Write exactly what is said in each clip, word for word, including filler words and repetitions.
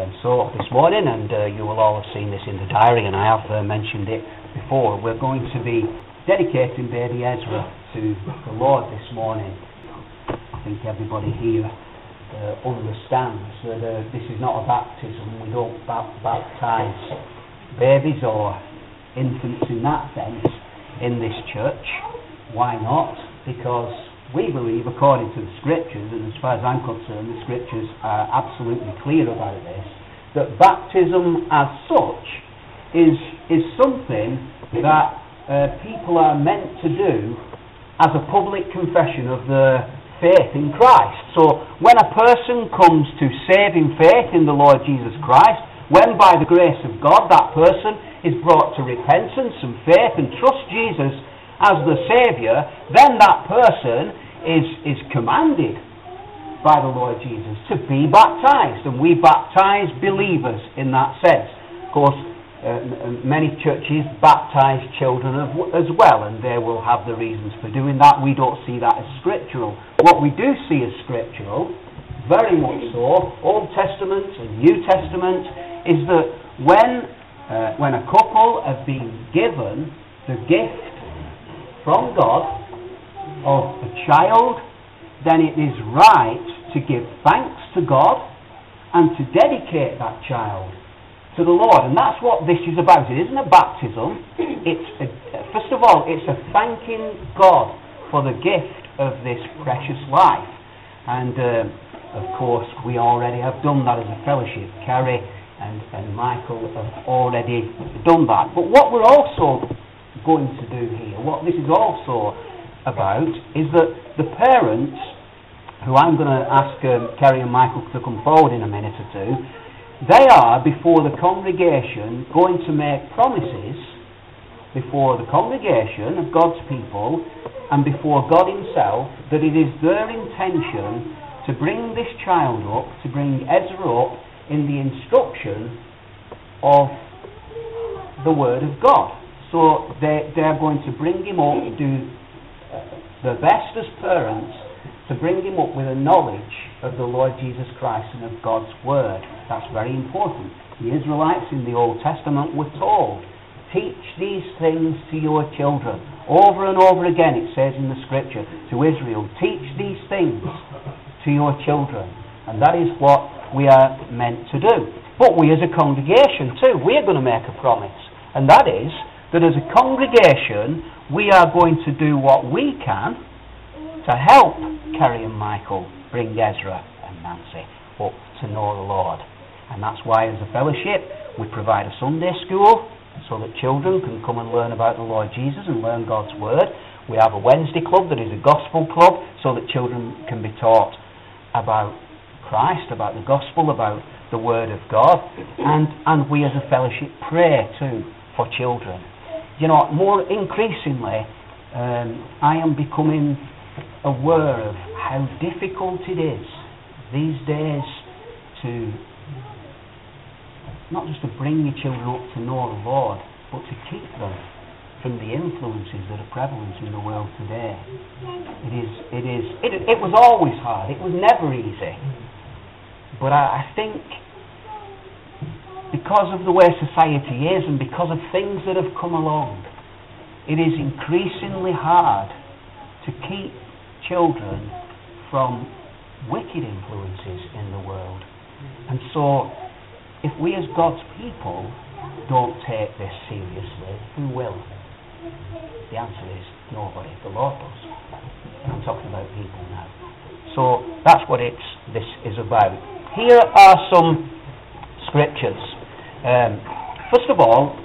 Um, so this morning, and uh, you will all have seen this in the diary, and I have uh, mentioned it before, we're going to be dedicating baby Ezra to the Lord this morning. I think everybody here uh, understands that uh, this is not a baptism. We don't ba- baptise babies or infants in that sense in this church. Why not? Because we believe, according to the Scriptures, and as far as I'm concerned, the Scriptures are absolutely clear about this, that baptism as such is is something that uh, people are meant to do as a public confession of their faith in Christ. So when a person comes to saving faith in the Lord Jesus Christ, when by the grace of God that person is brought to repentance and faith and trust Jesus as the Saviour, then that person is, is commanded by the Lord Jesus to be baptised, and we baptise believers in that sense. Of course, uh, many churches baptise children as well, and they will have the reasons for doing that. We don't see that as scriptural. What we do see as scriptural, very much so, Old Testament and New Testament, is that when uh, when a couple have been given the gift from God of a child, then it is right to give thanks to God and to dedicate that child to the Lord. And that's what this is about. It isn't a baptism. It's a, first of all, it's a thanking God for the gift of this precious life. And uh, of course, we already have done that as a fellowship. Carrie and, and Michael have already done that. But what we're also going to do here, what this is also about, is that the parents, who I'm going to ask um, Kerry and Michael to come forward in a minute or two, they are before the congregation going to make promises before the congregation of God's people and before God himself that it is their intention to bring this child up, to bring Ezra up in the instruction of the Word of God. So they, they're going to bring him up, do the best as parents, to bring him up with a knowledge of the Lord Jesus Christ and of God's Word. That's very important. The Israelites in the Old Testament were told, teach these things to your children. Over and over again it says in the Scripture to Israel, teach these things to your children. And that is what we are meant to do. But we as a congregation too, we are going to make a promise. And that is that as a congregation, we are going to do what we can to help Kerry and Michael bring Ezra and Nancy up to know the Lord. And that's why as a fellowship, we provide a Sunday school so that children can come and learn about the Lord Jesus and learn God's Word. We have a Wednesday club that is a gospel club so that children can be taught about Christ, about the gospel, about the Word of God. And, and we as a fellowship pray too for children. You know, more increasingly, um, I am becoming aware of how difficult it is these days to not just to bring your children up to know the Lord, but to keep them from the influences that are prevalent in the world today. It is, it is, it, it was always hard. It was never easy. But I, I think because of the way society is and because of things that have come along, it is increasingly hard to keep children from wicked influences in the world. And so, if we as God's people don't take this seriously, who will? The answer is nobody. The Lord does. I'm talking about people now. So, that's what it's, this is about. Here are some scriptures. Um, first of all,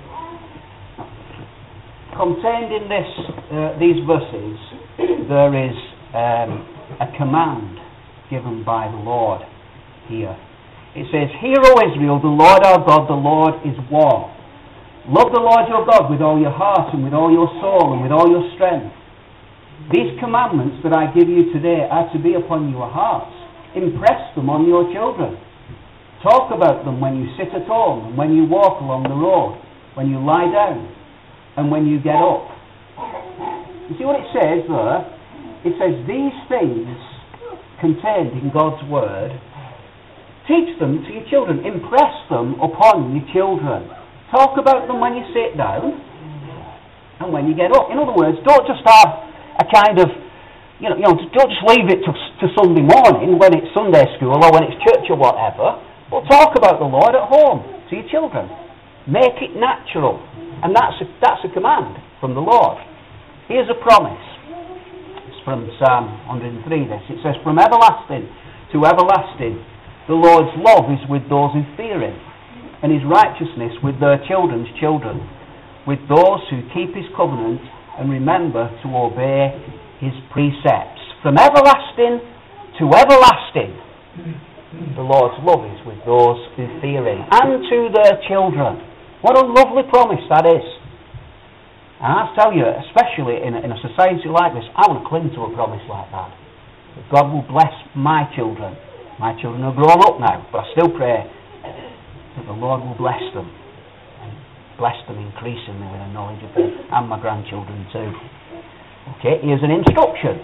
contained in this, uh, these verses, there is um, a command given by the Lord here. It says, hear, O Israel, the Lord our God, the Lord is one. Love the Lord your God with all your heart and with all your soul and with all your strength. These commandments that I give you today are to be upon your hearts. Impress them on your children. Talk about them when you sit at home, and when you walk along the road, when you lie down, and when you get up. You see what it says there? It says these things contained in God's Word Teach them to your children. Impress them upon your children. Talk about them when you sit down and when you get up. In other words, don't just have a kind of, you know, you know don't just leave it to, to Sunday morning when it's Sunday school or when it's church or whatever, but talk about the Lord at home to your children. Make it natural. And that's a, that's a command from the Lord. Here's a promise. It's from Psalm one hundred three, this. It says, from everlasting to everlasting, the Lord's love is with those who fear him, and his righteousness with their children's children, with those who keep his covenant and remember to obey his precepts. From everlasting to everlasting, the Lord's love is with those who fear him, and to their children. What a lovely promise that is. And I tell you, especially in a, in a society like this, I want to cling to a promise like that. That God will bless my children. My children are grown up now, but I still pray that the Lord will bless them. And bless them increasingly with a knowledge of him, and my grandchildren too. Okay, here's an instruction.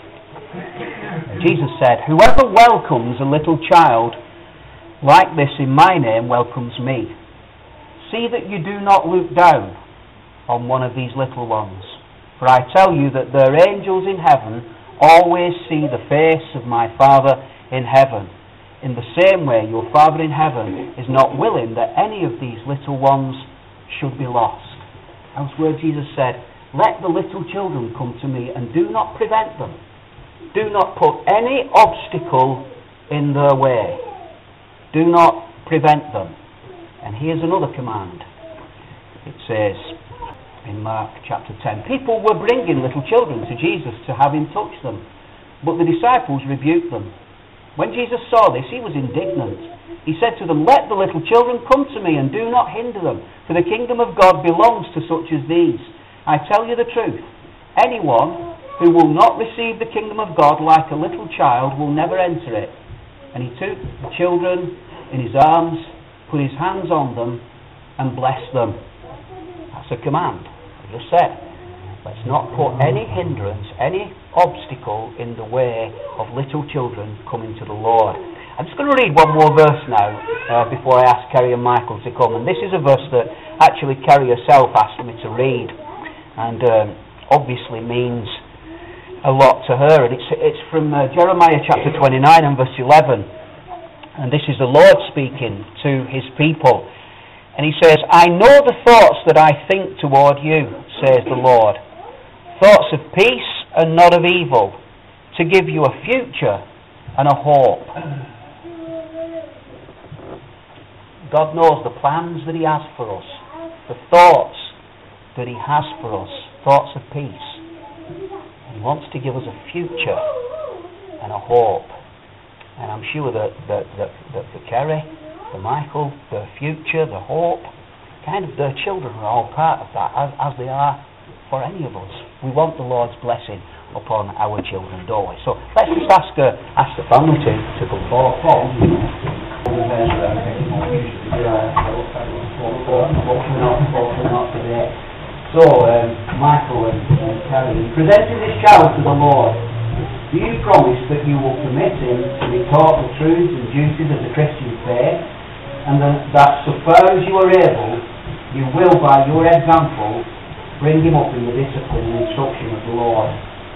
Jesus said, whoever welcomes a little child like this in my name welcomes me. See that you do not look down on one of these little ones. For I tell you that their angels in heaven always see the face of my Father in heaven. In the same way, your Father in heaven is not willing that any of these little ones should be lost. That's where Jesus said, let the little children come to me and do not prevent them. Do not put any obstacle in their way. Do not prevent them. And here's another command. It says in Mark chapter ten, people were bringing little children to Jesus to have him touch them, but the disciples rebuked them. When Jesus saw this, he was indignant. He said to them, let the little children come to me and do not hinder them, for the kingdom of God belongs to such as these. I tell you the truth, anyone who will not receive the kingdom of God like a little child will never enter it. And he took the children in his arms, put his hands on them, and blessed them. That's a command. I just said, let's not put any hindrance, any obstacle in the way of little children coming to the Lord. I'm just going to read one more verse now uh, before I ask Kerry and Michael to come. And this is a verse that actually Kerry herself asked me to read, and um, obviously means a lot to her. And it's it's from uh, Jeremiah chapter twenty-nine and verse eleven. And this is the Lord speaking to his people. And he says, I know the thoughts that I think toward you, says the Lord. Thoughts of peace and not of evil, to give you a future and a hope. God knows the plans that he has for us, the thoughts that he has for us, thoughts of peace. He wants to give us a future and a hope. And I'm sure that, that, that, that for Kerry, for Michael, their future, the hope, kind of their children are all part of that, as, as they are for any of us. We want the Lord's blessing upon our children, don't we? So let's just ask uh, ask the family to, to come forward. Paul, so, um, Michael and, and Kerry, in presenting this child to the Lord, do you promise that you will permit him to be taught the truths and duties of the Christian faith, and that, that so far as you are able, you will, by your example, bring him up in the discipline and instruction of the Lord?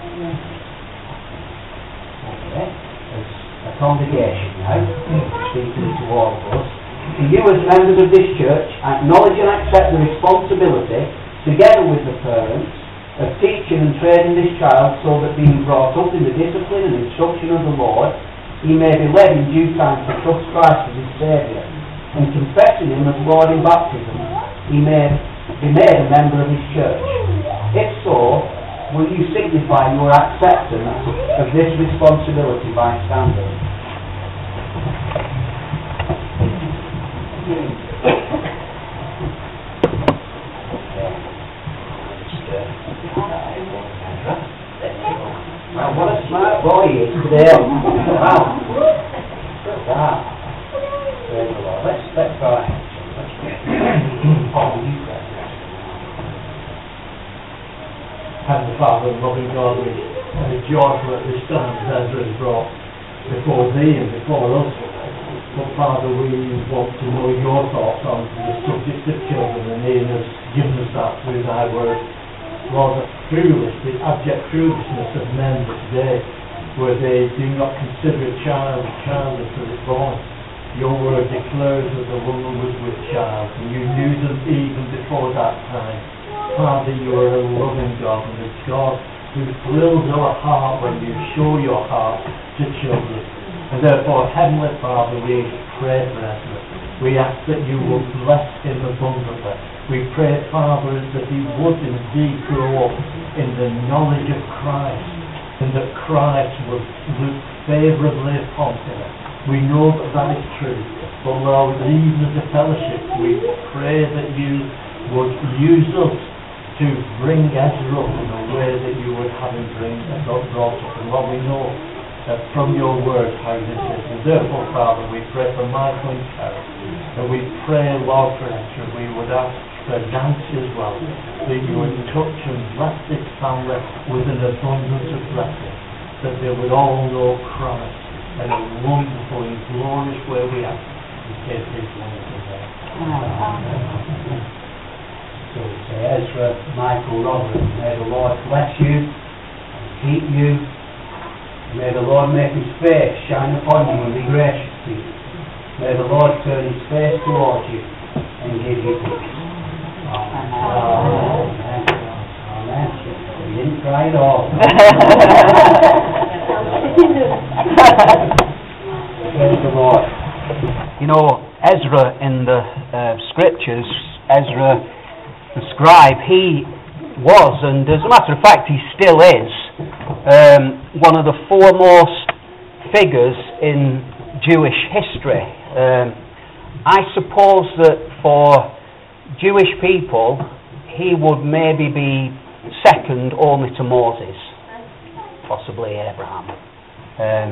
Okay, as a congregation now, speaking to all of us, do you as members of this church acknowledge and accept the responsibility, together with the parents, of teaching and training this child so that being brought up in the discipline and instruction of the Lord, he may be led in due time to trust Christ as his Saviour, and confessing him as Lord in baptism, he may be made a member of his church? If so, will you signify your acceptance of this responsibility by standing? Well, what a smart boy he is today. Wow. Look at that. Let's, let's go ahead. Heavenly Father, loving God, we are joyful at this time that Ezra has brought before Thee and before us. But Father, we want to know your thoughts on the subject of children, and Ian has given us that through thy word. Lord, the foolish, the abject foolishness of men today, where they do not consider a child a child until it's born. Your word declares that the woman was with child, and you knew them even before that time. Father, you are a loving God, and a God who thrills our heart when you show your heart to children. And therefore, Heavenly Father, we pray for Ezra. We ask that you will bless him abundantly. We pray, Father, that he would indeed grow up in the knowledge of Christ, and that Christ would look favourably upon him. We know that that is true. But Lord, even as a fellowship, we pray that you would use us to bring Ezra up in a way that you would have him bring and not brought up. And Lord, we know that from your word how this is. And therefore, Father, we pray for Michael and Carol. And we pray, Lord, for Ezra. We would ask for Nancy as well, that you would touch and bless this family with an abundance of blessing, that they would all know Christ in a wonderful and glorious way. We ask in case this wonderful day. Amen. So we say, Ezra, Michael, Robert, may the Lord bless you and keep you. May the Lord make his face shine upon you and be gracious to you. May the Lord turn his face towards you and give you peace. Amen. Amen. Amen. You didn't cry at all. Praise the Lord. You know, Ezra in the uh, scriptures, Ezra the scribe, he was, and as a matter of fact he still is, um, one of the foremost figures in Jewish history. Um, I suppose that for Jewish people he would maybe be second only to Moses, possibly Abraham. Um,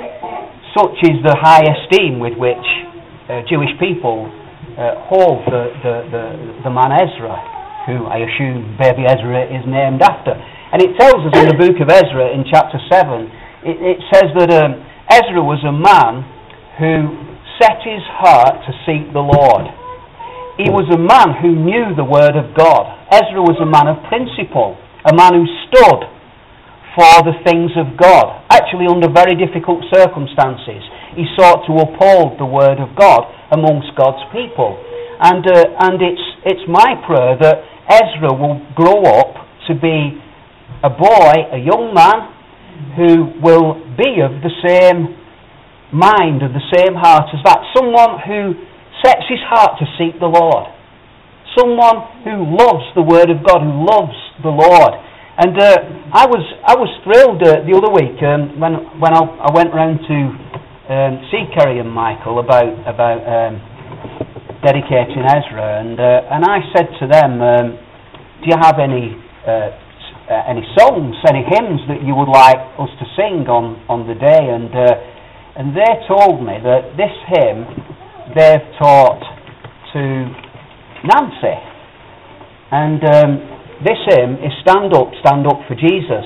such is the high esteem with which uh, Jewish people uh, hold the, the, the, the man Ezra, who I assume baby Ezra is named after. And it tells us in the book of Ezra in chapter seven, it, it says that um, Ezra was a man who set his heart to seek the Lord. He was a man who knew the word of God. Ezra was a man of principle, a man who stood for the things of God, actually under very difficult circumstances. He sought to uphold the word of God amongst God's people. And uh, and it's it's my prayer that Ezra will grow up to be a boy, a young man, who will be of the same mind, of the same heart as that. Someone who sets his heart to seek the Lord. Someone who loves the Word of God, who loves the Lord. And uh, I was I was thrilled uh, the other week um, when when I, I went round to um, see Kerry and Michael about about um, dedicating Ezra, and uh, and I said to them, um, "Do you have any uh, uh, any songs, any hymns that you would like us to sing on, on the day?" And uh, and they told me that this hymn they've taught to Nancy, and um, this hymn is "Stand Up, Stand Up for Jesus."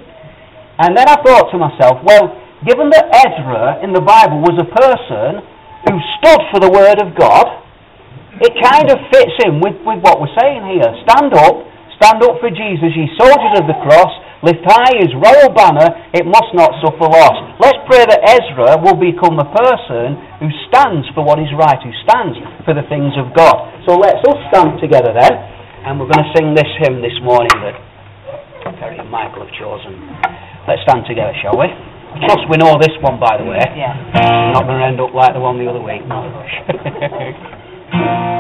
And then I thought to myself, well, given that Ezra in the Bible was a person who stood for the Word of God, it kind of fits in with, with what we're saying here. Stand up, stand up for Jesus, ye soldiers of the cross, lift high his royal banner, it must not suffer loss. Let's pray that Ezra will become a person who stands for what is right, who stands for the things of God. So let's all stand together then, and we're going to sing this hymn this morning that Terry and Michael have chosen. Let's stand together, shall we? I trust we know this one, by the way. Yeah. We're not going to end up like the one the other week. No rush.